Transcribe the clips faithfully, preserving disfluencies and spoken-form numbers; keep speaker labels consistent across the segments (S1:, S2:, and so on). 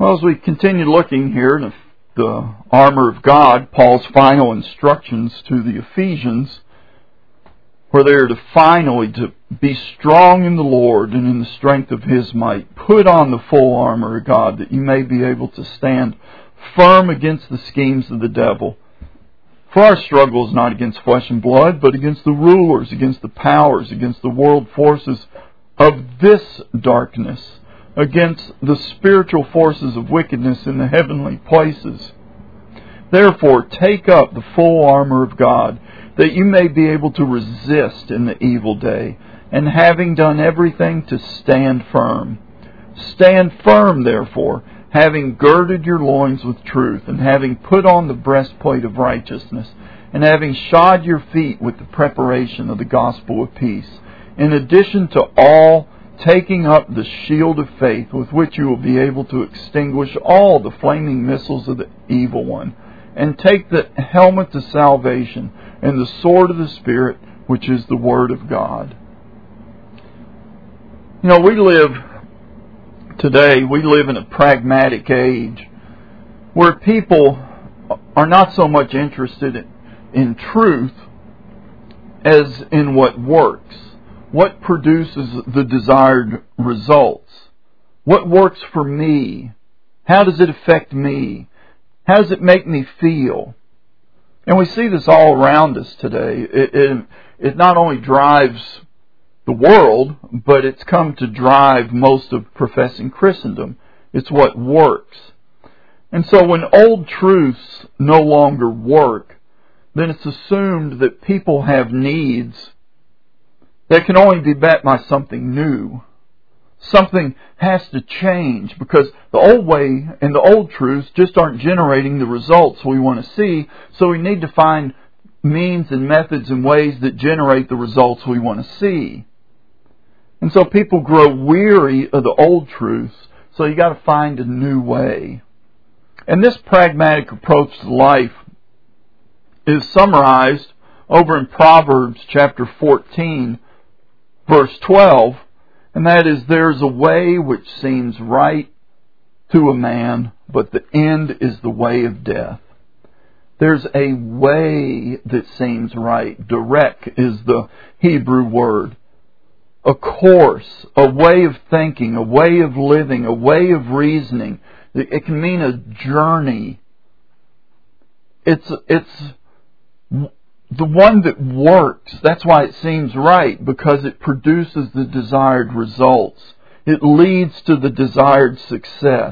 S1: Well, as we continue looking here in the armor of God, Paul's final instructions to the Ephesians, where they are to finally to be strong in the Lord and in the strength of His might. Put on the full armor of God that you may be able to stand firm against the schemes of the devil. For our struggle is not against flesh and blood, but against the rulers, against the powers, against the world forces of this darkness, against the spiritual forces of wickedness in the heavenly places. Therefore, take up the full armor of God, that you may be able to resist in the evil day, and having done everything, to stand firm. Stand firm, therefore, having girded your loins with truth, and having put on the breastplate of righteousness, and having shod your feet with the preparation of the gospel of peace. In addition to all, taking up the shield of faith, with which you will be able to extinguish all the flaming missiles of the evil one, and take the helmet of salvation and the sword of the Spirit, which is the Word of God. You know, we live today, we live in a pragmatic age where people are not so much interested in, in truth as in what works. What produces the desired results? What works for me? How does it affect me? How does it make me feel? And we see this all around us today. It, it, it not only drives the world, but it's come to drive most of professing Christendom. It's what works. And so when old truths no longer work, then it's assumed that people have needs that can only be met by something new. Something has to change because the old way and the old truths just aren't generating the results we want to see. So we need to find means and methods and ways that generate the results we want to see. And so people grow weary of the old truths, so you got to find a new way. And this pragmatic approach to life is summarized over in Proverbs chapter fourteen, verse twelve, and that is, there's a way which seems right to a man, but the end is the way of death. There's a way that seems right. Direct is the Hebrew word. A course, a way of thinking, a way of living, a way of reasoning. It can mean a journey. It's, it's the one that works. That's why it seems right, because it produces the desired results. It leads to the desired success.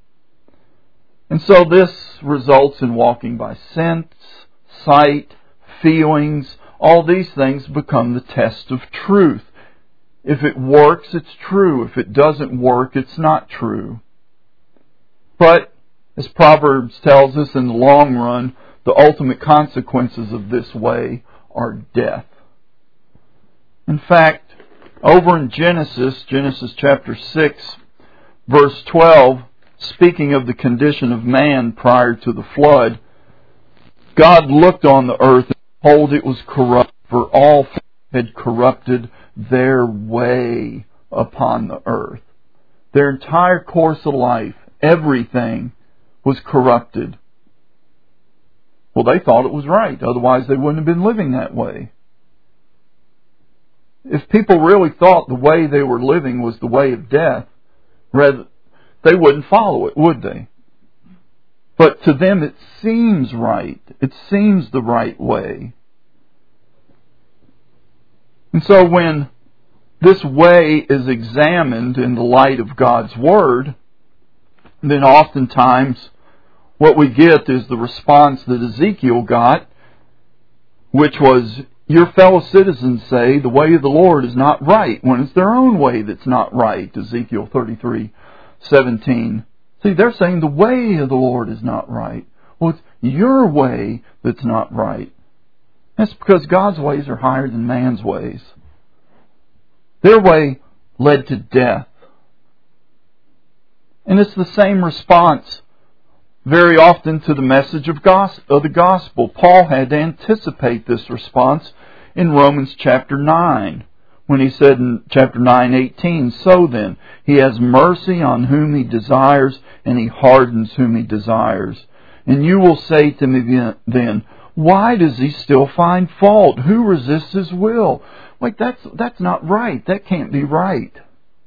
S1: And so this results in walking by sense, sight, feelings. All these things become the test of truth. If it works, it's true. If it doesn't work, it's not true. But, as Proverbs tells us, in the long run, the ultimate consequences of this way are death. In fact, over in Genesis, Genesis chapter six, verse twelve, speaking of the condition of man prior to the flood, God looked on the earth and behold, it was corrupt, for all had corrupted their way upon the earth. Their entire course of life, everything was corrupted. Well, they thought it was right. Otherwise, they wouldn't have been living that way. If people really thought the way they were living was the way of death, rather, they wouldn't follow it, would they? But to them, it seems right. It seems the right way. And so when this way is examined in the light of God's Word, then oftentimes what we get is the response that Ezekiel got, which was, your fellow citizens say the way of the Lord is not right, when it's their own way that's not right. Ezekiel thirty-three seventeen. See, they're saying the way of the Lord is not right. Well, it's your way that's not right. That's because God's ways are higher than man's ways. Their way led to death. And it's the same response very often to the message of, gos- of the gospel. Paul had to anticipate this response in Romans chapter nine, when he said in chapter nine eighteen, "So then, he has mercy on whom he desires, and he hardens whom he desires." And you will say to me then, "Why does he still find fault? Who resists his will?" Like, that's, that's not right. That can't be right.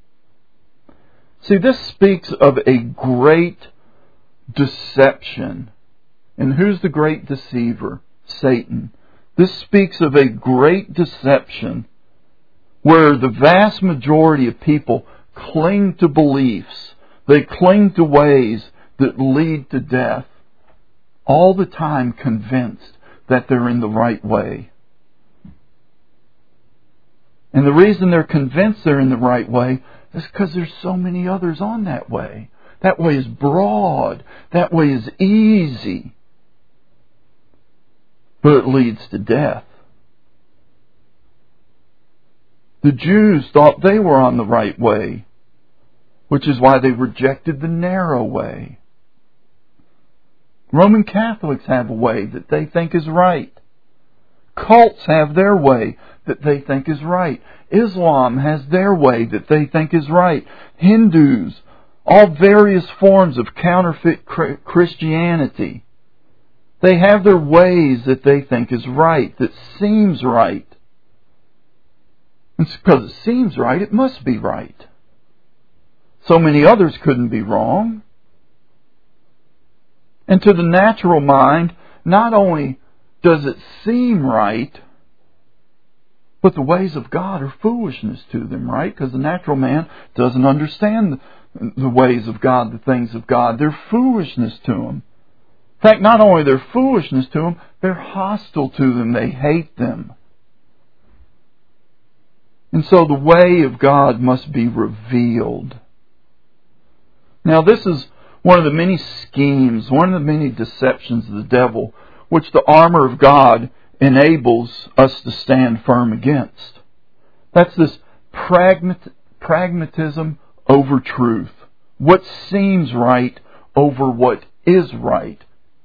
S1: See, this speaks of a great deception. And who's the great deceiver? Satan. This speaks of a great deception where the vast majority of people cling to beliefs. They cling to ways that lead to death, all the time convinced that they're in the right way. And the reason they're convinced they're in the right way is because there's so many others on that way. That way is broad. That way is easy. But it leads to death. The Jews thought they were on the right way, which is why they rejected the narrow way. Roman Catholics have a way that they think is right. Cults have their way that they think is right. Islam has their way that they think is right. Hindus, all various forms of counterfeit Christianity, they have their ways that they think is right, that seems right. And because it seems right, it must be right. So many others couldn't be wrong. And to the natural mind, not only does it seem right, but the ways of God are foolishness to them, right? Because the natural man doesn't understand the ways of God, the things of God. They're foolishness to him. In fact, not only they're foolishness to them, they're hostile to them. They hate them. And so the way of God must be revealed. Now, this is one of the many schemes, one of the many deceptions of the devil, which the armor of God enables us to stand firm against. That's this pragmat- pragmatism over truth. What seems right over what is right.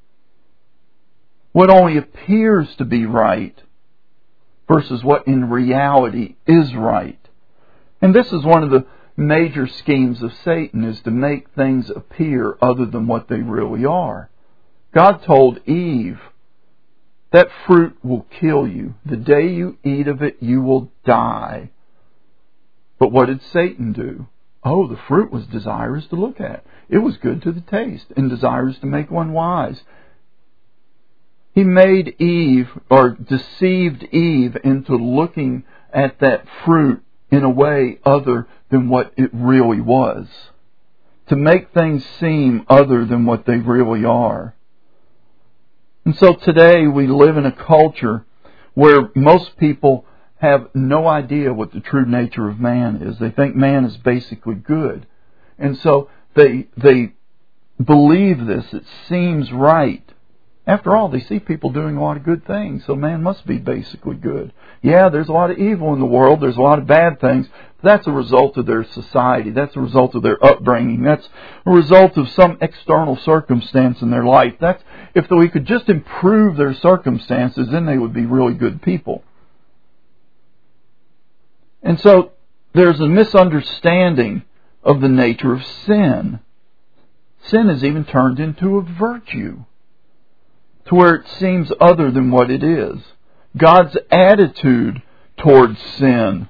S1: What only appears to be right versus what in reality is right. And this is one of the major schemes of Satan, is to make things appear other than what they really are. God told Eve, that fruit will kill you. The day you eat of it, you will die. But what did Satan do? Oh, the fruit was desirous to look at. It was good to the taste and desirous to make one wise. He made Eve, or deceived Eve into looking at that fruit in a way other than what it really was. To make things seem other than what they really are. And so today we live in a culture where most people have no idea what the true nature of man is. They think man is basically good. And so they they believe this. It seems right. After all, they see people doing a lot of good things, so man must be basically good. Yeah, there's a lot of evil in the world, there's a lot of bad things, but that's a result of their society, that's a result of their upbringing, that's a result of some external circumstance in their life. That's, if we could just improve their circumstances, then they would be really good people. And so, there's a misunderstanding of the nature of sin. Sin is even turned into a virtue, to where it seems other than what it is. God's attitude towards sin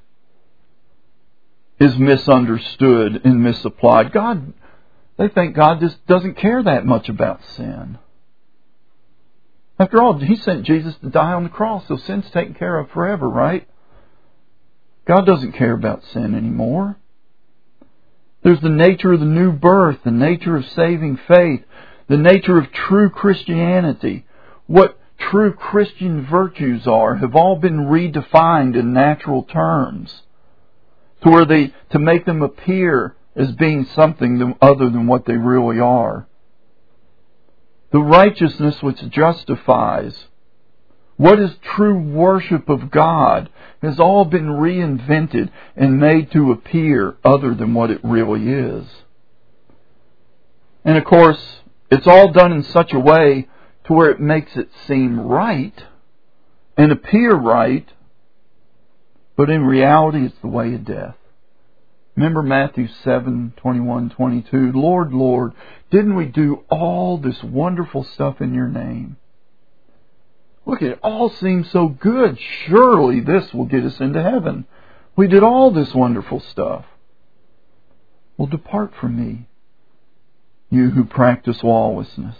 S1: is misunderstood and misapplied. God, they think God just doesn't care that much about sin. After all, He sent Jesus to die on the cross, so sin's taken care of forever, right? God doesn't care about sin anymore. There's the nature of the new birth, the nature of saving faith, the nature of true Christianity. What true Christian virtues are have all been redefined in natural terms, to where they to make them appear as being something other than what they really are. The righteousness which justifies, what is true worship of God, has all been reinvented and made to appear other than what it really is. And of course, it's all done in such a way to where it makes it seem right and appear right, But in reality, it's the way of death. Remember Matthew seven, twenty-one, twenty-two. Lord, Lord, didn't we do all this wonderful stuff in your name? Look, it all seems so good. Surely this will get us into heaven. We did all this wonderful stuff. Well, depart from me, you who practice lawlessness.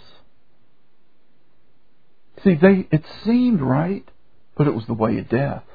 S1: See, they it seemed right, but it was the way of death.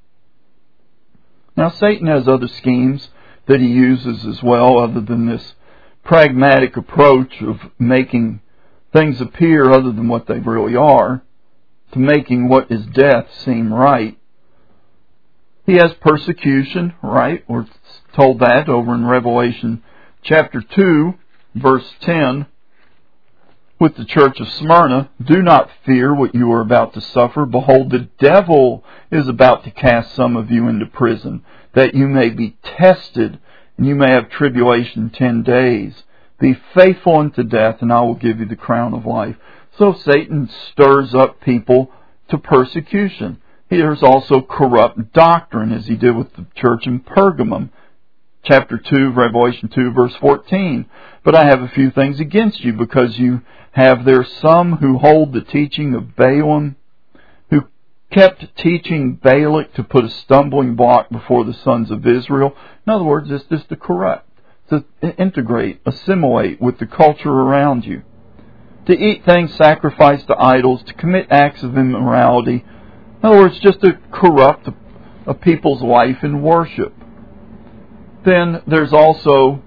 S1: Now, Satan has other schemes that he uses as well, other than this pragmatic approach of making things appear other than what they really are, to making what is death seem right. He has persecution, right? We're told that over in Revelation chapter two, verse ten, with the church of Smyrna. Do not fear what you are about to suffer. Behold, the devil is about to cast some of you into prison, that you may be tested, and you may have tribulation ten days. Be faithful unto death, and I will give you the crown of life. So Satan stirs up people to persecution. There's also corrupt doctrine, as he did with the church in Pergamum. Chapter two, Revelation two, verse fourteen. But I have a few things against you, because you have there some who hold the teaching of Balaam, who kept teaching Balak to put a stumbling block before the sons of Israel. In other words, it's just to corrupt, to integrate, assimilate with the culture around you. To eat things sacrificed to idols, to commit acts of immorality. In other words, just to corrupt a people's life in worship. Then there's also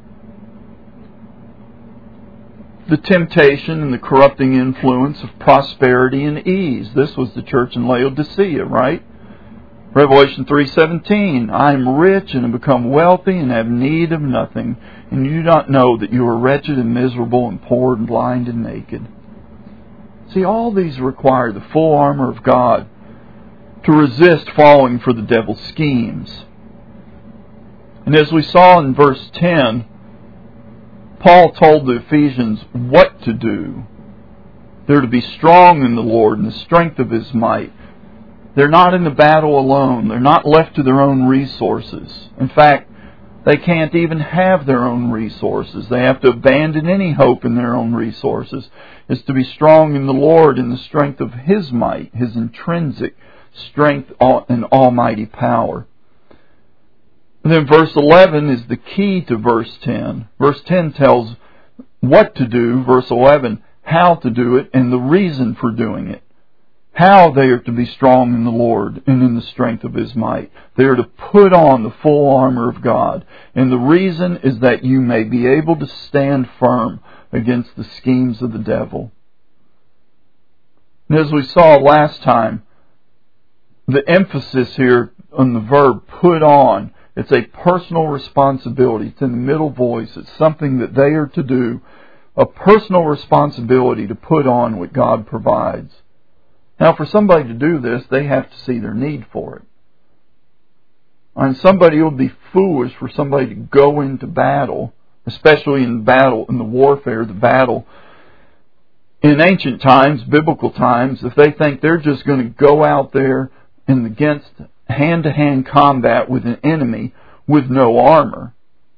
S1: the temptation and the corrupting influence of prosperity and ease. This was the church in Laodicea, right? Revelation three seventeen, I am rich and have become wealthy and have need of nothing, and you do not know that you are wretched and miserable and poor and blind and naked. See, all these require the full armor of God to resist falling for the devil's schemes. And as we saw in verse ten, Paul told the Ephesians what to do. They're to be strong in the Lord and the strength of His might. They're not in the battle alone. They're not left to their own resources. In fact, they can't even have their own resources. They have to abandon any hope in their own resources. It's to be strong in the Lord and the strength of His might, His intrinsic strength and almighty power. And then verse eleven is the key to verse ten. Verse ten tells what to do. Verse eleven, how to do it and the reason for doing it. How they are to be strong in the Lord and in the strength of His might. They are to put on the full armor of God. And the reason is that you may be able to stand firm against the schemes of the devil. And as we saw last time, the emphasis here on the verb put on, it's a personal responsibility. It's in the middle voice. It's something that they are to do. A personal responsibility to put on what God provides. Now, for somebody to do this, they have to see their need for it. And somebody, it would be foolish for somebody to go into battle, especially in battle, in the warfare, the battle. In ancient times, biblical times, if they think they're just going to go out there and against hand-to-hand combat with an enemy with no armor.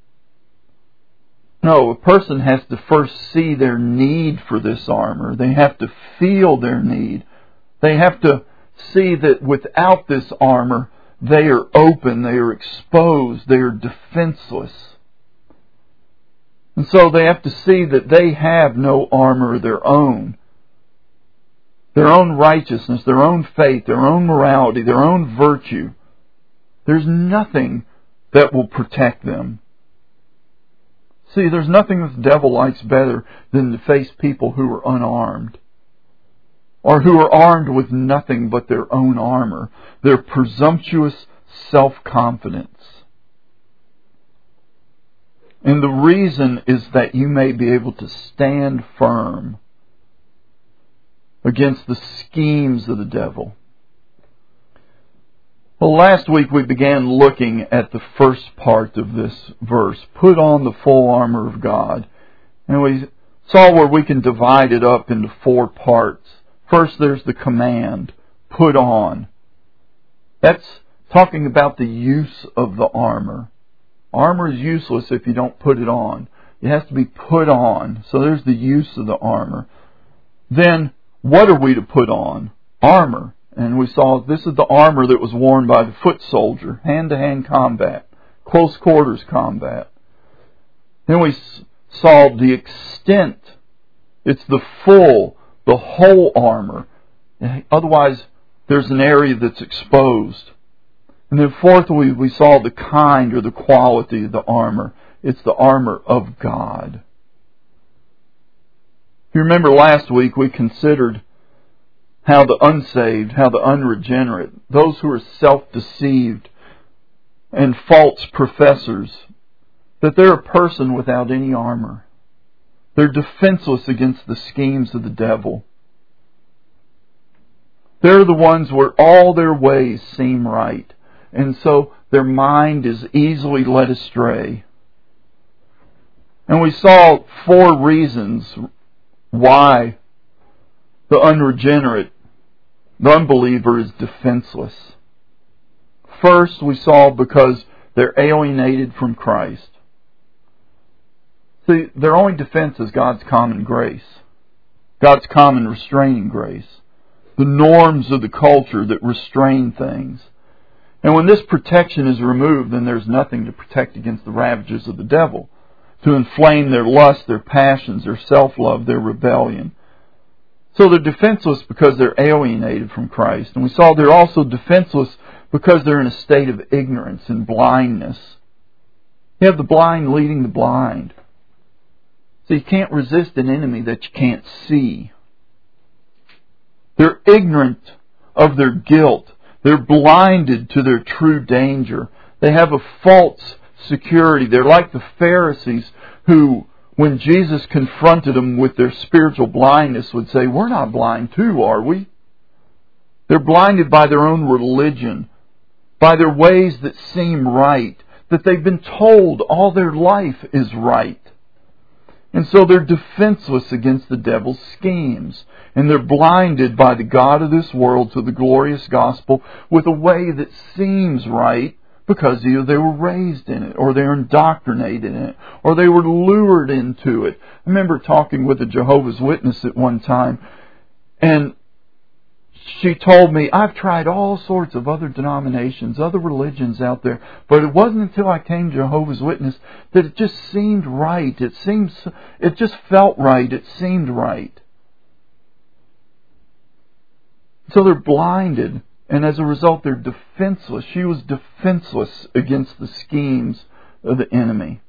S1: No, a person has to first see their need for this armor. They have to feel their need. They have to see that without this armor, they are open, they are exposed, they are defenseless. And so they have to see that they have no armor of their own. Their own righteousness, their own faith, their own morality, their own virtue. There's nothing that will protect them. See, there's nothing that the devil likes better than to face people who are unarmed. Or who are armed with nothing but their own armor. Their presumptuous self-confidence. And the reason is that you may be able to stand firm against the schemes of the devil. Well, last week we began looking at the first part of this verse. Put on the full armor of God. And we saw where we can divide it up into four parts. First, there's the command, put on. That's talking about the use of the armor. Armor is useless if you don't put it on. It has to be put on. So there's the use of the armor. Then, what are we to put on? Armor. And we saw this is the armor that was worn by the foot soldier. Hand-to-hand combat. Close quarters combat. Then we saw the extent. It's the full, the whole armor. Otherwise, there's an area that's exposed. And then fourthly, we saw the kind or the quality of the armor. It's the armor of God. If you remember last week, we considered how the unsaved, how the unregenerate, those who are self-deceived and false professors, that they're a person without any armor. They're defenseless against the schemes of the devil. They're the ones where all their ways seem right, and so their mind is easily led astray. And we saw four reasons why the unregenerate, the unbeliever, is defenseless. First, we saw because they're alienated from Christ. See, their only defense is God's common grace, God's common restraining grace, the norms of the culture that restrain things. And when this protection is removed, then there's nothing to protect against the ravages of the devil, to inflame their lust, their passions, their self-love, their rebellion. So they're defenseless because they're alienated from Christ. And we saw they're also defenseless because they're in a state of ignorance and blindness. You have the blind leading the blind. So you can't resist an enemy that you can't see. They're ignorant of their guilt. They're blinded to their true danger. They have a false security. They're like the Pharisees who, when Jesus confronted them with their spiritual blindness, would say, "We're not blind too, are we?" They're blinded by their own religion, by their ways that seem right, that they've been told all their life is right. And so they're defenseless against the devil's schemes. And they're blinded by the God of this world to the glorious gospel with a way that seems right because either they were raised in it, or they're indoctrinated in it, or they were lured into it. I remember talking with a Jehovah's Witness at one time, and she told me, "I've tried all sorts of other denominations, other religions out there, but it wasn't until I came to Jehovah's Witness that it just seemed right. It seemed, it just felt right. It seemed right." So they're blinded, and as a result, they're defenseless. She was defenseless against the schemes of the enemy.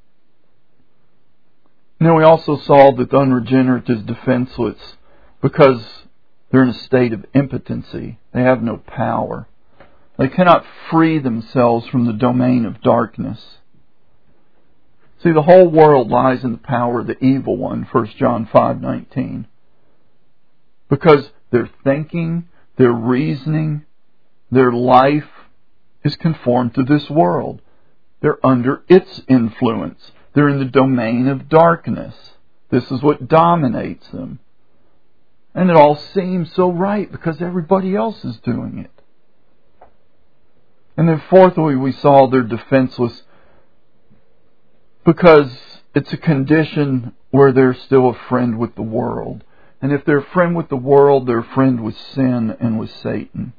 S1: And then we also saw that the unregenerate is defenseless because they're in a state of impotency. They have no power. They cannot free themselves from the domain of darkness. See, the whole world lies in the power of the evil one, First John five nineteen. Because their thinking, their reasoning, their life is conformed to this world. They're under its influence. They're in the domain of darkness. This is what dominates them. And it all seems so right because everybody else is doing it. And then fourthly, we saw they're defenseless because it's a condition where they're still a friend with the world. And if they're a friend with the world, they're a friend with sin and with Satan.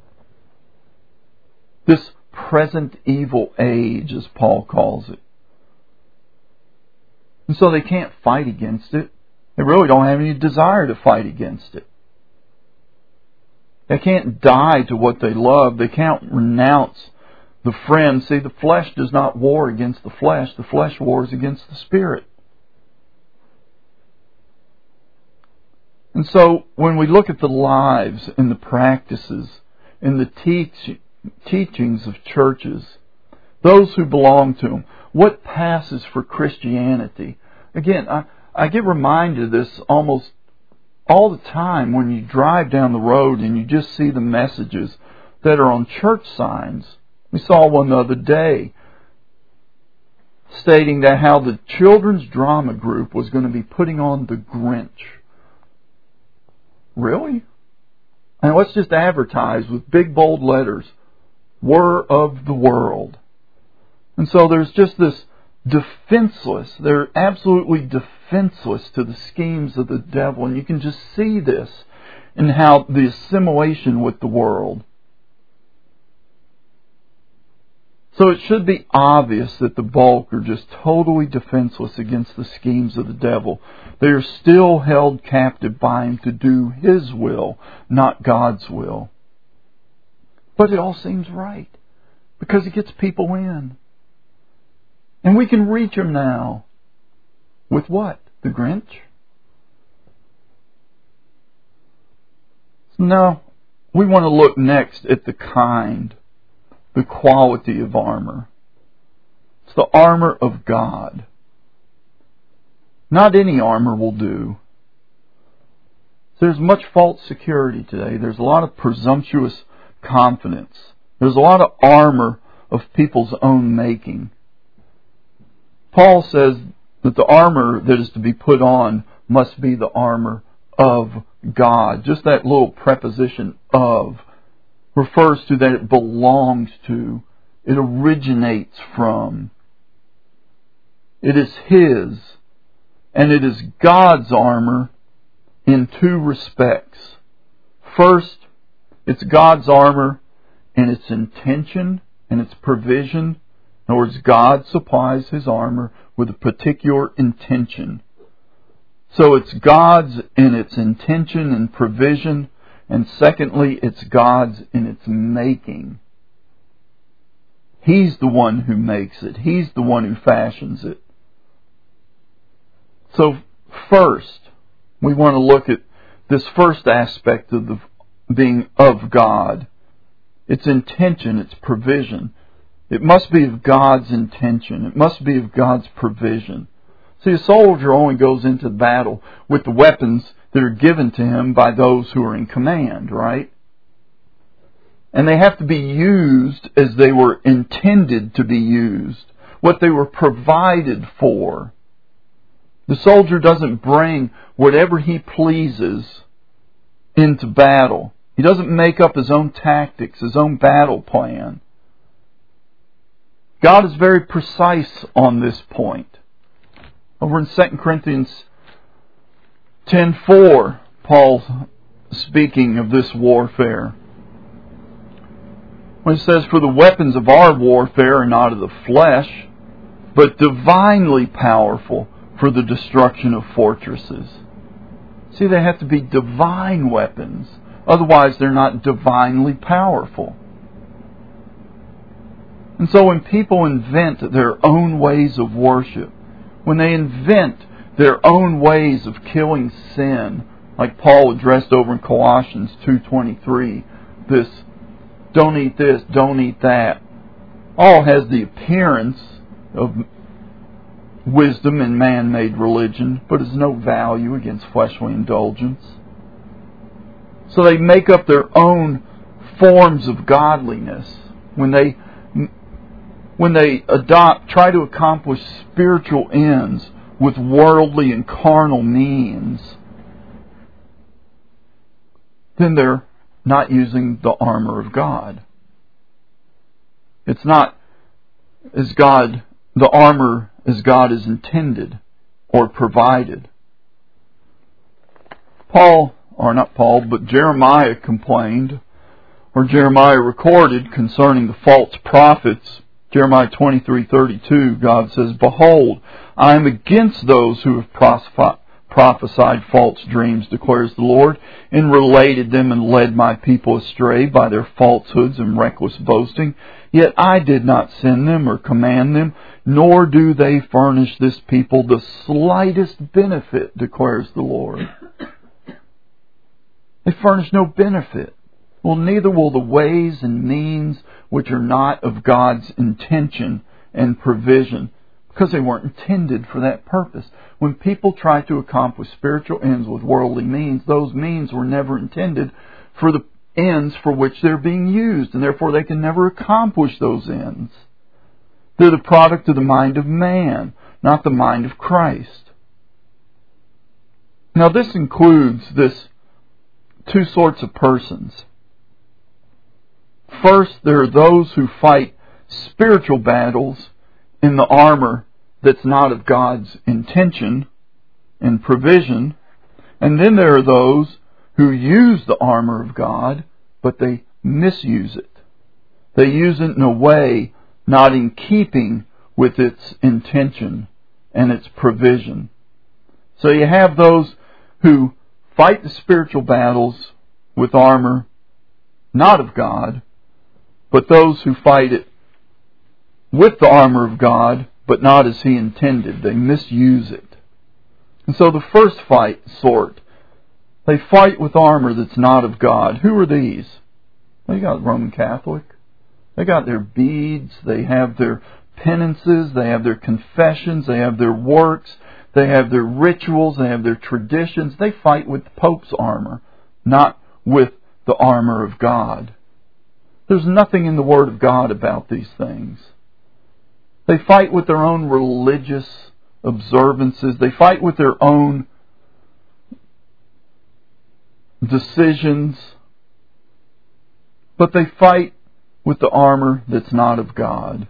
S1: This present evil age, as Paul calls it. And so they can't fight against it. They really don't have any desire to fight against it. They can't die to what they love. They can't renounce the friend. See, the flesh does not war against the flesh. The flesh wars against the spirit. And so when we look at the lives and the practices and the teach, teachings of churches, those who belong to them, what passes for Christianity? Again, I, I get reminded of this almost all the time when you drive down the road and you just see the messages that are on church signs. We saw one the other day stating that how the children's drama group was going to be putting on The Grinch. Really? And let's just advertise with big bold letters, were of the world. And so there's just this defenseless, they're absolutely defenseless to the schemes of the devil. And you can just see this in how the assimilation with the world. So it should be obvious that the bulk are just totally defenseless against the schemes of the devil. They are still held captive by him to do his will, not God's will. But it all seems right because it gets people in. And we can reach them now. With what? The Grinch? So now we want to look next at the kind, the quality of armor. It's the armor of God. Not any armor will do. There's much false security today. There's a lot of presumptuous confidence. There's a lot of armor of people's own making. Paul says that the armor that is to be put on must be the armor of God. Just that little preposition of refers to that it belongs to, it originates from. It is His, and it is God's armor in two respects. First, it's God's armor in its intention and its provision. In other words, God supplies His armor with a particular intention. So it's God's in its intention and provision. And secondly, it's God's in its making. He's the one who makes it. He's the one who fashions it. So first, we want to look at this first aspect of the being of God. Its intention, its provision. It must be of God's intention. It must be of God's provision. See, a soldier only goes into battle with the weapons that are given to him by those who are in command, right? And they have to be used as they were intended to be used, what they were provided for. The soldier doesn't bring whatever he pleases into battle. He doesn't make up his own tactics, his own battle plan. God is very precise on this point. Over in Second Corinthians ten four, Paul's speaking of this warfare. When he says, "For the weapons of our warfare are not of the flesh, but divinely powerful for the destruction of fortresses." See, they have to be divine weapons. Otherwise, they're not divinely powerful. And so when people invent their own ways of worship, when they invent their own ways of killing sin, like Paul addressed over in Colossians two twenty-three, this, don't eat this, don't eat that, all has the appearance of wisdom in man-made religion, but has no value against fleshly indulgence. So they make up their own forms of godliness when they when they adopt, try to accomplish spiritual ends with worldly and carnal means. Then they're not using the armor of God. It's not as God, the armor as God is intended or provided. Paul, or not Paul, but Jeremiah complained, or Jeremiah recorded concerning the false prophets. Jeremiah twenty-three thirty-two, God says, "Behold, I am against those who have prophesied false dreams, declares the Lord, and related them and led my people astray by their falsehoods and reckless boasting. Yet I did not send them or command them, nor do they furnish this people the slightest benefit, declares the Lord." They furnish no benefit. Well, neither will the ways and means which are not of God's intention and provision, because they weren't intended for that purpose. When people try to accomplish spiritual ends with worldly means, those means were never intended for the ends for which they're being used, and therefore they can never accomplish those ends. They're the product of the mind of man, not the mind of Christ. Now this includes this two sorts of persons. First, there are those who fight spiritual battles in the armor that's not of God's intention and provision. And then there are those who use the armor of God, but they misuse it. They use it in a way not in keeping with its intention and its provision. So you have those who fight the spiritual battles with armor not of God, but those who fight it with the armor of God, but not as He intended. They misuse it. And so the first fight sort, they fight with armor that's not of God. Who are these? They got Roman Catholic. They got their beads. They have their penances. They have their confessions. They have their works. They have their rituals. They have their traditions. They fight with the Pope's armor, not with the armor of God. There's nothing in the Word of God about these things. They fight with their own religious observances. They fight with their own decisions. But they fight with the armor that's not of God.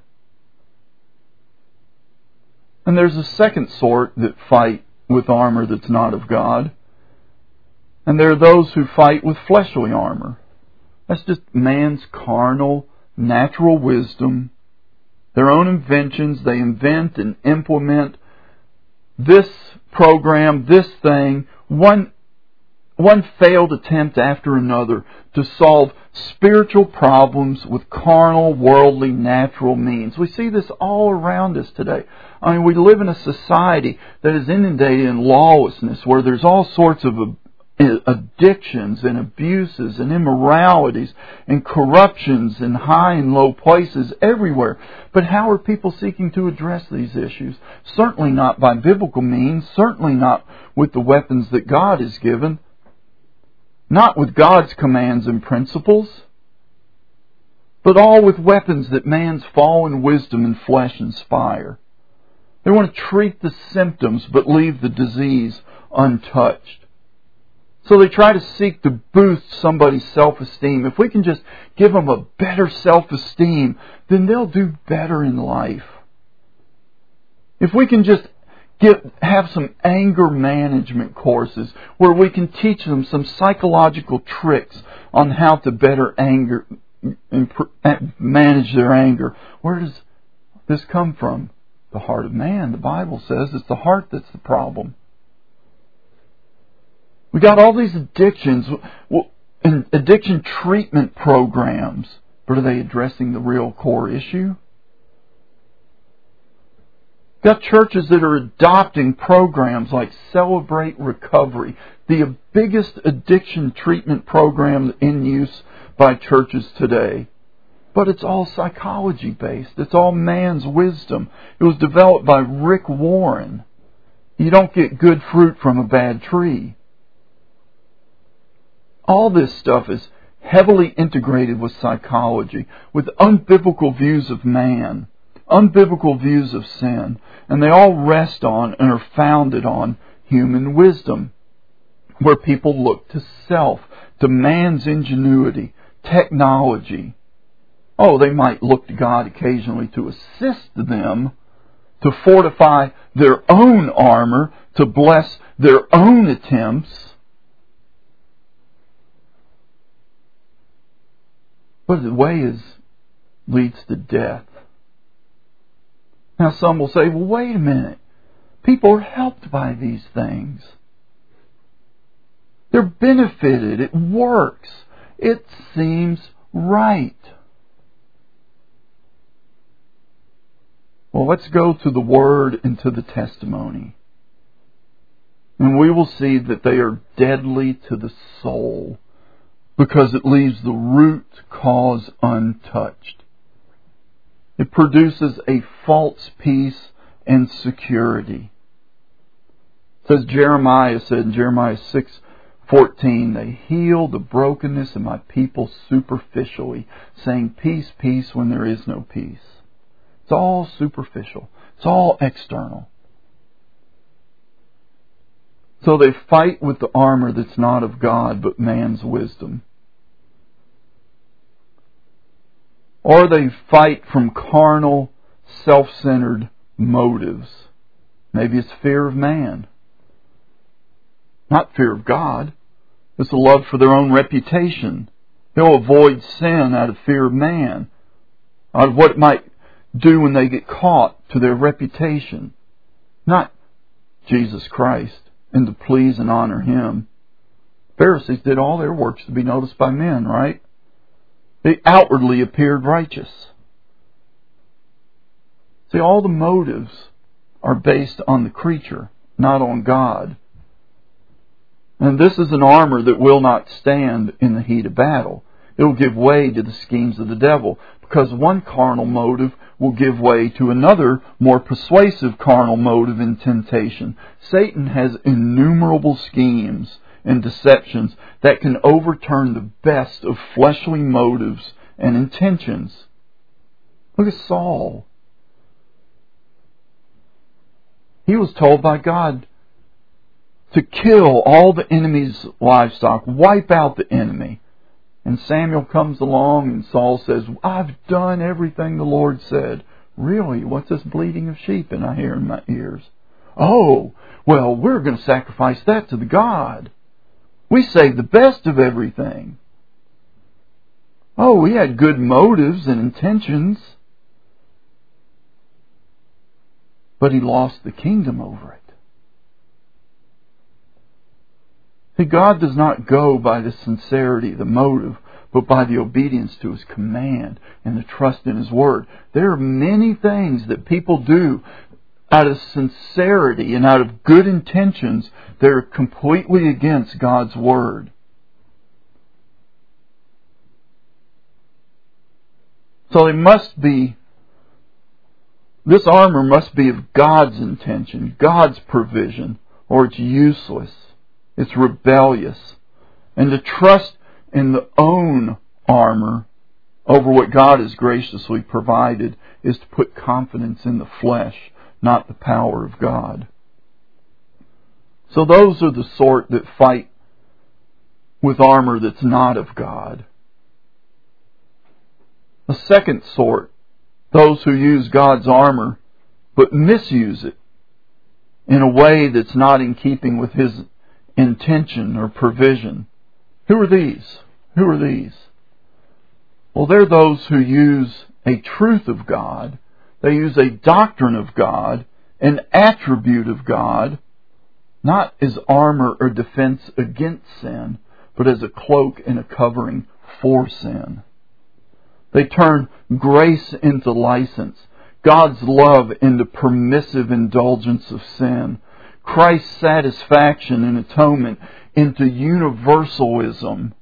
S1: And there's a second sort that fight with armor that's not of God. And there are those who fight with fleshly armor. That's just man's carnal, natural wisdom, their own inventions. They invent and implement this program, this thing, one one failed attempt after another to solve spiritual problems with carnal, worldly, natural means. We see this all around us today. I mean, we live in a society that is inundated in lawlessness, where there's all sorts of addictions and abuses and immoralities and corruptions in high and low places everywhere. But how are people seeking to address these issues? Certainly not by biblical means, certainly not with the weapons that God has given, not with God's commands and principles, but all with weapons that man's fallen wisdom and flesh inspire. They want to treat the symptoms but leave the disease untouched. So they try to seek to boost somebody's self-esteem. If we can just give them a better self-esteem, then they'll do better in life. If we can just get, have some anger management courses where we can teach them some psychological tricks on how to better anger, manage their anger. Where does this come from? The heart of man. The Bible says it's the heart that's the problem. We got all these addictions and addiction treatment programs, but are they addressing the real core issue? Got churches that are adopting programs like Celebrate Recovery, the biggest addiction treatment program in use by churches today. But it's all psychology based. It's all man's wisdom. It was developed by Rick Warren. You don't get good fruit from a bad tree. All this stuff is heavily integrated with psychology, with unbiblical views of man, unbiblical views of sin, and they all rest on and are founded on human wisdom, where people look to self, to man's ingenuity, technology. Oh, they might look to God occasionally to assist them, to fortify their own armor, to bless their own attempts. But the way is leads to death. Now some will say, well, wait a minute. People are helped by these things. They're benefited. It works. It seems right. Well, let's go to the Word and to the testimony. And we will see that they are deadly to the soul, because it leaves the root cause untouched. It produces a false peace and security. It says Jeremiah said in Jeremiah six fourteen, they heal the brokenness of my people superficially, saying peace, peace when there is no peace. It's all superficial. It's all external. So they fight with the armor that's not of God, but man's wisdom. Or they fight from carnal, self-centered motives. Maybe it's fear of man. Not fear of God. It's a love for their own reputation. They'll avoid sin out of fear of man, out of what it might do when they get caught to their reputation. Not Jesus Christ, and to please and honor Him. Pharisees did all their works to be noticed by men, right? They outwardly appeared righteous. See, all the motives are based on the creature, not on God. And this is an armor that will not stand in the heat of battle. It will give way to the schemes of the devil, because one carnal motive will give way to another, more persuasive carnal motive in temptation. Satan has innumerable schemes and deceptions that can overturn the best of fleshly motives and intentions. Look at Saul. He was told by God to kill all the enemy's livestock, wipe out the enemy. And Samuel comes along and Saul says, I've done everything the Lord said. Really? What's this bleating of sheep and I hear in my ears? Oh, well, we're going to sacrifice that to the God. We saved the best of everything. Oh, we had good motives and intentions. But he lost the kingdom over it. See, God does not go by the sincerity of the motive, but by the obedience to His command and the trust in His Word. There are many things that people do out of sincerity and out of good intentions that are completely against God's Word. So it must be, this armor must be of God's intention, God's provision, or it's useless. It's rebellious. And to trust in the own armor over what God has graciously provided is to put confidence in the flesh, not the power of God. So those are the sort that fight with armor that's not of God. A second sort, those who use God's armor but misuse it in a way that's not in keeping with His intention or provision. Who are these? Who are these? Well, they're those who use a truth of God. They use a doctrine of God, an attribute of God, not as armor or defense against sin, but as a cloak and a covering for sin. They turn grace into license, God's love into permissive indulgence of sin, Christ's satisfaction and atonement into universalism.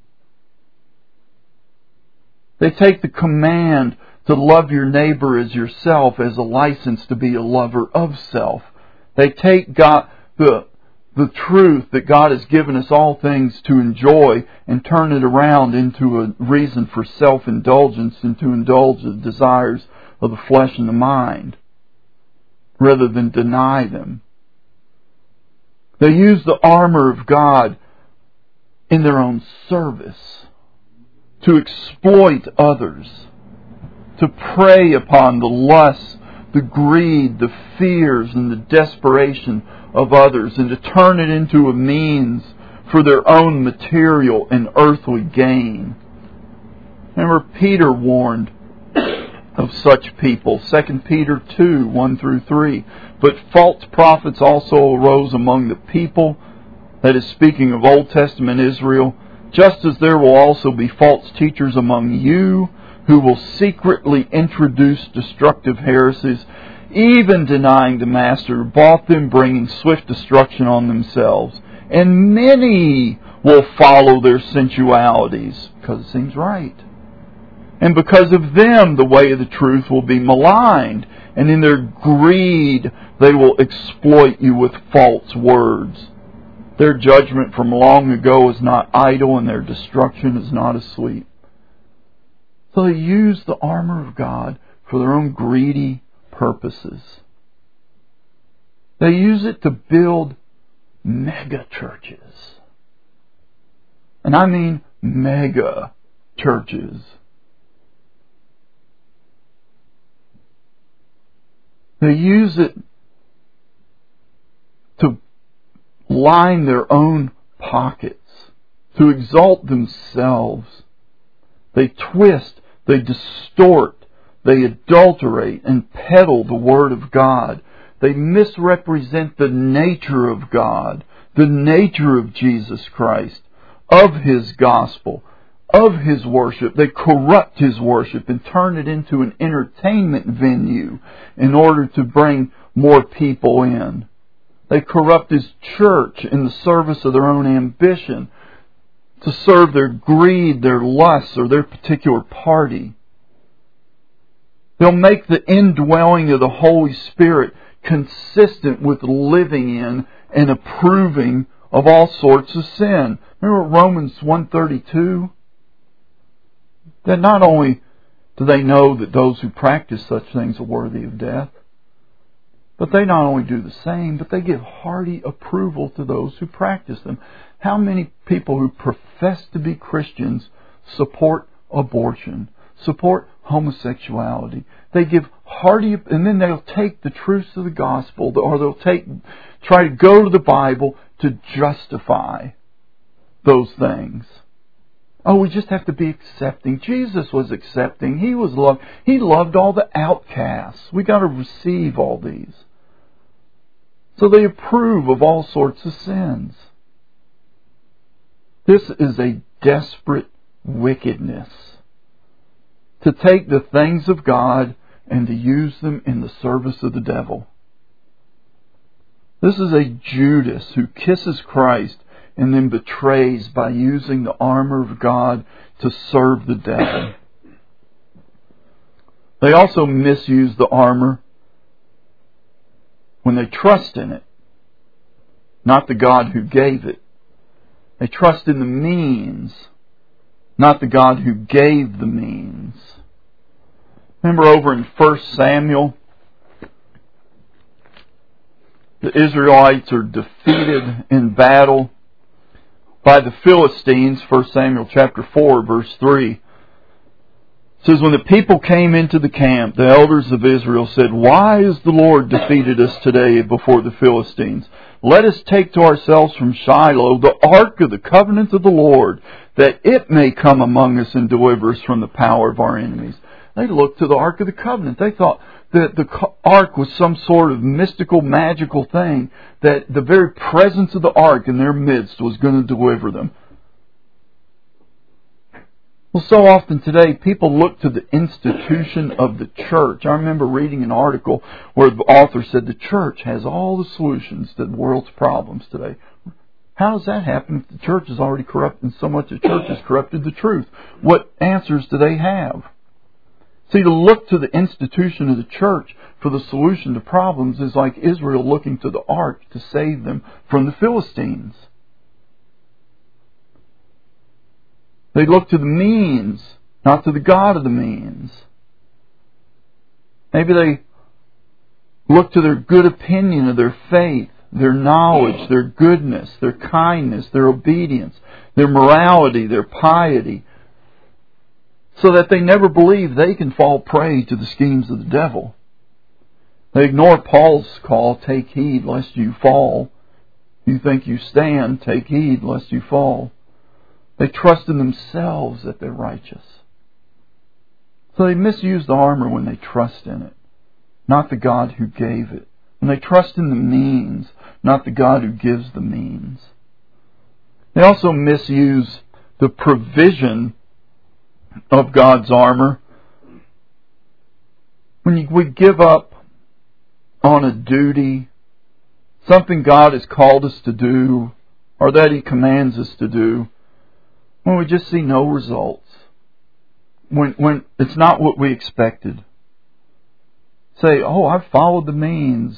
S1: They take the command to love your neighbor as yourself as a license to be a lover of self. They take God, the, the truth that God has given us all things to enjoy and turn it around into a reason for self-indulgence and to indulge the desires of the flesh and the mind rather than deny them. They use the armor of God in their own service to exploit others, to prey upon the lust, the greed, the fears, and the desperation of others, and to turn it into a means for their own material and earthly gain. Remember, Peter warned of such people. Second Peter two, one through three. But false prophets also arose among the people, that is speaking of Old Testament Israel, just as there will also be false teachers among you, who will secretly introduce destructive heresies, even denying the Master who bought them, bringing swift destruction on themselves. And many will follow their sensualities, because it seems right. And because of them, the way of the truth will be maligned. And in their greed, they will exploit you with false words. Their judgment from long ago is not idle, and their destruction is not asleep. So they use the armor of God for their own greedy purposes. They use it to build mega churches. And I mean mega churches. They use it to line their own pockets, to exalt themselves. They twist, they distort, they adulterate and peddle the Word of God. They misrepresent the nature of God, the nature of Jesus Christ, of His gospel, of His worship. They corrupt His worship and turn it into an entertainment venue in order to bring more people in. They corrupt His church in the service of their own ambition, to serve their greed, their lusts, or their particular party. They'll make the indwelling of the Holy Spirit consistent with living in and approving of all sorts of sin. Remember Romans one thirty-two? That not only do they know that those who practice such things are worthy of death, but they not only do the same, but they give hearty approval to those who practice them. How many people who profess to be Christians support abortion, support homosexuality? They give hearty, and then they'll take the truths of the gospel, or they'll take, try to go to the Bible to justify those things. Oh, we just have to be accepting. Jesus was accepting. He was loved. He loved all the outcasts. We got to receive all these. So they approve of all sorts of sins. This is a desperate wickedness, to take the things of God and to use them in the service of the devil. This is a Judas who kisses Christ and then betrays by using the armor of God to serve the devil. They also misuse the armor when they trust in it, not the God who gave it. They trust in the means, not the God who gave the means. Remember over in First Samuel, the Israelites are defeated in battle by the Philistines. First Samuel chapter four, verse three. It says, when the people came into the camp, the elders of Israel said, why has the Lord defeated us today before the Philistines? Let us take to ourselves from Shiloh the ark of the covenant of the Lord, that it may come among us and deliver us from the power of our enemies. They looked to the ark of the covenant. They thought that the ark was some sort of mystical, magical thing, that the very presence of the ark in their midst was going to deliver them. Well, so often today, people look to the institution of the church. I remember reading an article where the author said the church has all the solutions to the world's problems today. How does that happen if the church is already corrupt and so much the church has corrupted the truth? What answers do they have? See, to look to the institution of the church for the solution to problems is like Israel looking to the ark to save them from the Philistines. They look to the means, not to the God of the means. Maybe they look to their good opinion of their faith, their knowledge, their goodness, their kindness, their obedience, their morality, their piety, so that they never believe they can fall prey to the schemes of the devil. They ignore Paul's call, take heed lest you fall. You think you stand, take heed lest you fall. They trust in themselves that they're righteous. So they misuse the armor when they trust in it, not the God who gave it. When they trust in the means, not the God who gives the means. They also misuse the provision of God's armor. When we give up on a duty, something God has called us to do, or that He commands us to do, when we just see no results, when when it's not what we expected. Say, oh, I've followed the means,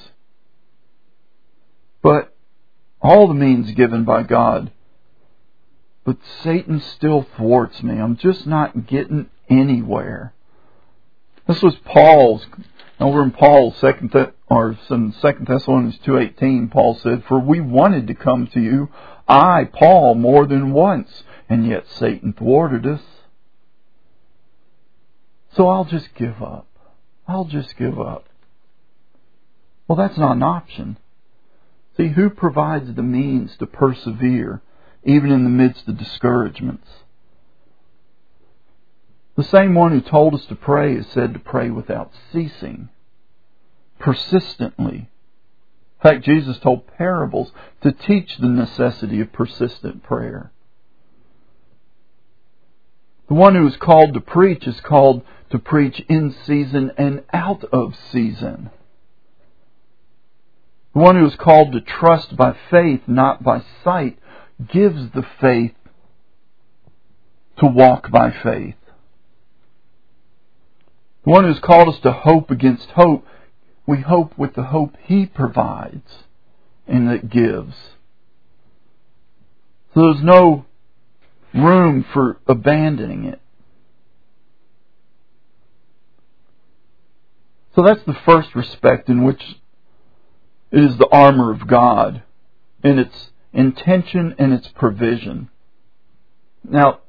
S1: but all the means given by God, but Satan still thwarts me. I'm just not getting anywhere. This was Paul's, over in Paul's second, or some Second Thessalonians two eighteen. Paul said, "For we wanted to come to you, I, Paul, more than once, and yet Satan thwarted us." So I'll just give up. I'll just give up. Well, that's not an option. See, who provides the means to persevere, even in the midst of discouragements? The same one who told us to pray is said to pray without ceasing, persistently. In fact, Jesus told parables to teach the necessity of persistent prayer. The one who is called to preach is called to preach in season and out of season. The one who is called to trust by faith, not by sight, gives the faith to walk by faith. The one who has called us to hope against hope, we hope with the hope He provides and that gives. So there's no room for abandoning it. So that's the first respect in which it is the armor of God in its intention and its provision. Now,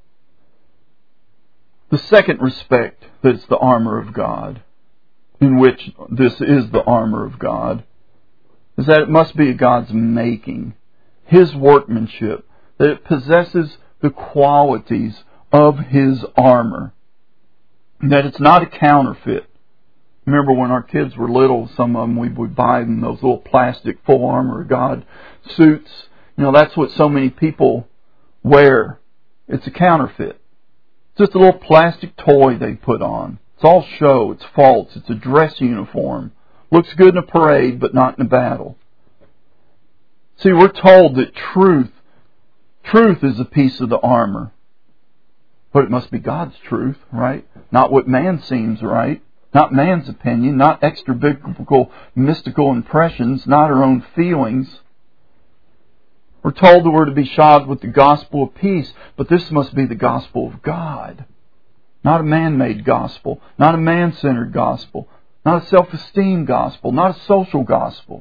S1: the second respect that it's the armor of God, in which this is the armor of God, is that it must be God's making, His workmanship, that it possesses the qualities of His armor, that it's not a counterfeit. Remember when our kids were little, some of them we would buy them those little plastic full armor of God suits. You know, that's what so many people wear. It's a counterfeit. It's just a little plastic toy they put on. It's all show. It's false. It's a dress uniform. Looks good in a parade, but not in a battle. See, we're told that truth, truth is a piece of the armor. But it must be God's truth, right? Not what man seems right. Not man's opinion. Not extra-biblical, mystical impressions. Not our own feelings. We're told that we're to be shod with the gospel of peace, but this must be the gospel of God. Not a man-made gospel. Not a man-centered gospel. Not a self-esteem gospel. Not a social gospel.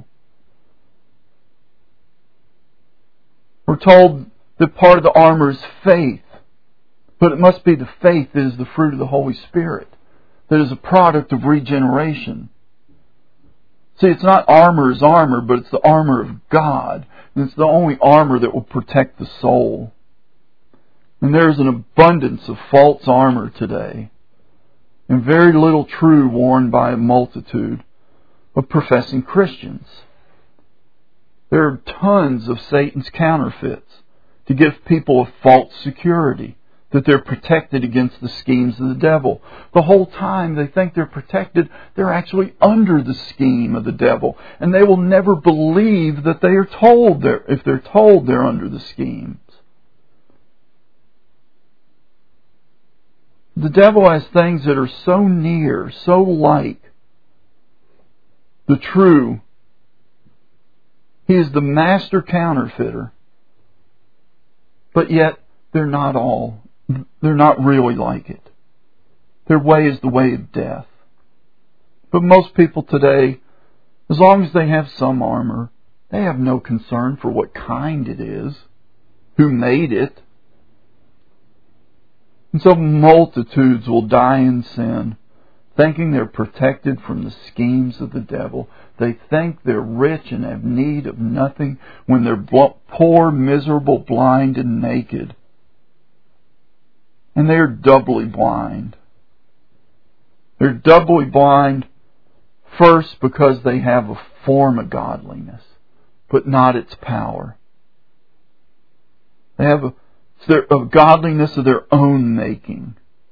S1: We're told that part of the armor is faith, but it must be the faith that is the fruit of the Holy Spirit, that is a product of regeneration. See, it's not armor as armor, but it's the armor of God. And it's the only armor that will protect the soul. And there's an abundance of false armor today, and very little true worn by a multitude of professing Christians. There are tons of Satan's counterfeits to give people a false security, that they're protected against the schemes of the devil. The whole time they think they're protected, they're actually under the scheme of the devil. And they will never believe that they are told they're, if they're told they're under the schemes. The devil has things that are so near, so like the true. He is the master counterfeiter. But yet, they're not all. They're not really like it. Their way is the way of death. But most people today, as long as they have some armor, they have no concern for what kind it is, who made it. And so multitudes will die in sin, thinking they're protected from the schemes of the devil. They think they're rich and have need of nothing when they're poor, miserable, blind, and naked. And they're doubly blind. They're doubly blind, first because they have a form of godliness, but not its power. They have a, a godliness of their own making,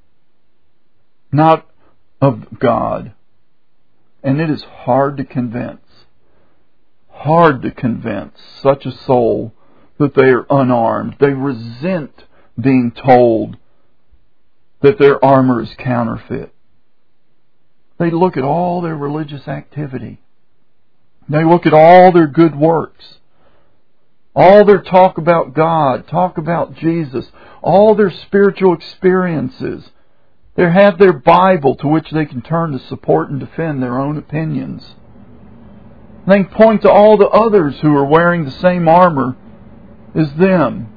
S1: not of God. And it is hard to convince, hard to convince such a soul that they are unarmed. They resent being told that their armor is counterfeit. They look at all their religious activity. They look at all their good works. All their talk about God, talk about Jesus, all their spiritual experiences. They have their Bible to which they can turn to support and defend their own opinions. They can point to all the others who are wearing the same armor as them.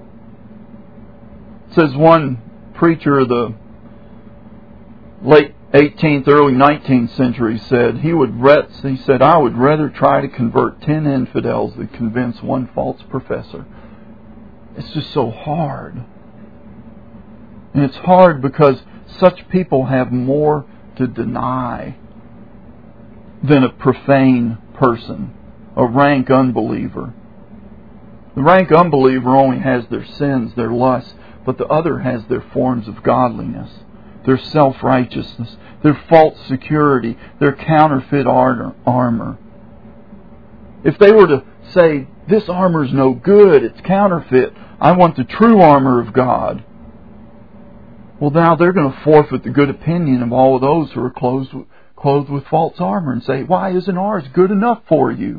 S1: It says one preacher of the late eighteenth, early nineteenth century said he would re- he said, I would rather try to convert ten infidels than convince one false professor. It's just so hard. And it's hard because such people have more to deny than a profane person, a rank unbeliever. The rank unbeliever only has their sins, their lusts, but the other has their forms of godliness, their self-righteousness, their false security, their counterfeit armor. If they were to say, this armor's no good, it's counterfeit, I want the true armor of God, well, now they're going to forfeit the good opinion of all of those who are clothed with, clothed with false armor and say, why isn't ours good enough for you?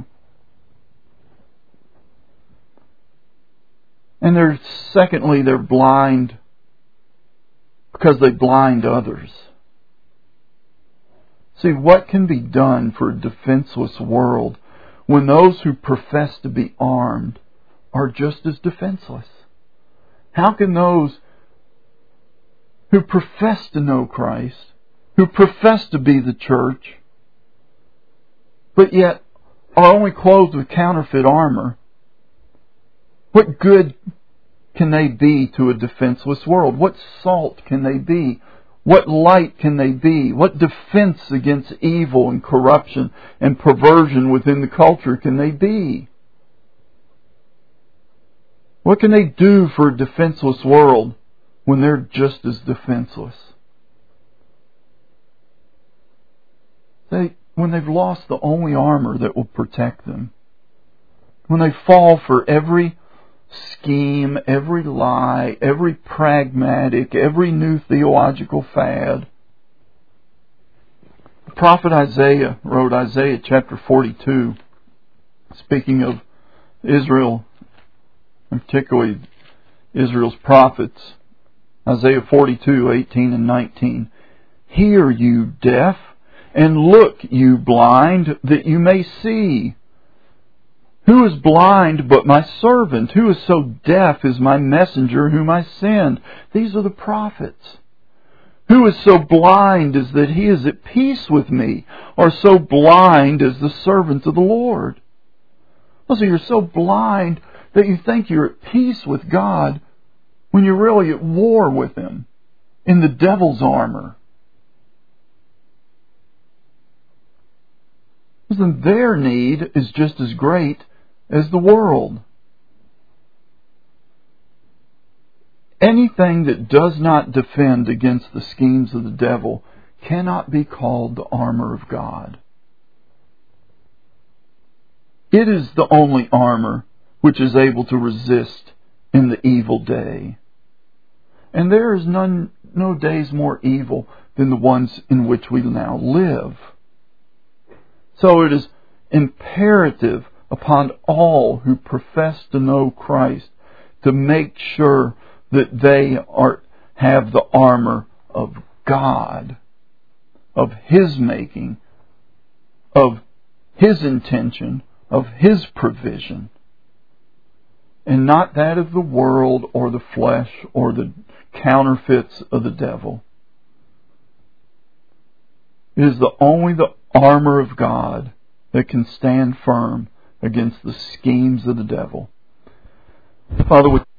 S1: And they're, secondly, they're blind because they blind others. See, what can be done for a defenseless world when those who profess to be armed are just as defenseless? How can those who profess to know Christ, who profess to be the church, but yet are only clothed with counterfeit armor, what good can they be to a defenseless world? What salt can they be? What light can they be? What defense against evil and corruption and perversion within the culture can they be? What can they do for a defenseless world when they're just as defenseless? They, when they've lost the only armor that will protect them, when they fall for every scheme, every lie, every pragmatic, every new theological fad. The prophet Isaiah wrote Isaiah chapter forty-two, speaking of Israel, and particularly Israel's prophets. Isaiah forty-two, eighteen and nineteen. Hear, you deaf, and look, you blind, that you may see. Who is blind but my servant? Who is so deaf as my messenger whom I send? These are the prophets. Who is so blind as that he is at peace with me, or so blind as the servants of the Lord? Well, so you're so blind that you think you're at peace with God when you're really at war with Him in the devil's armor. Then their need is just as great as the world. Anything that does not defend against the schemes of the devil cannot be called the armor of God. It is the only armor which is able to resist in the evil day. And there is none, no days more evil than the ones in which we now live. So it is imperative upon all who profess to know Christ to make sure that they are have the armor of God, of His making, of His intention, of His provision, and not that of the world or the flesh or the counterfeits of the devil. It is the only the armor of God that can stand firm against the schemes of the devil. Father, we